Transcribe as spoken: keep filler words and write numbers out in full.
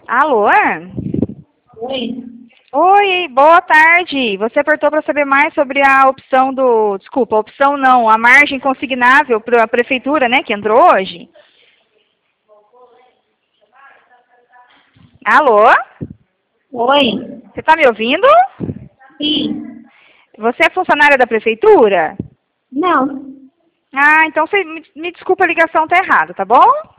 Alô? Oi. Oi, boa tarde. Você apertou para saber mais sobre a opção do... Desculpa, a opção não, a margem consignável para a prefeitura, né, que entrou hoje. Alô? Oi. Você está me ouvindo? Sim. Você é funcionária da prefeitura? Não. Ah, então você, me, me desculpa, a ligação tá errada, tá bom?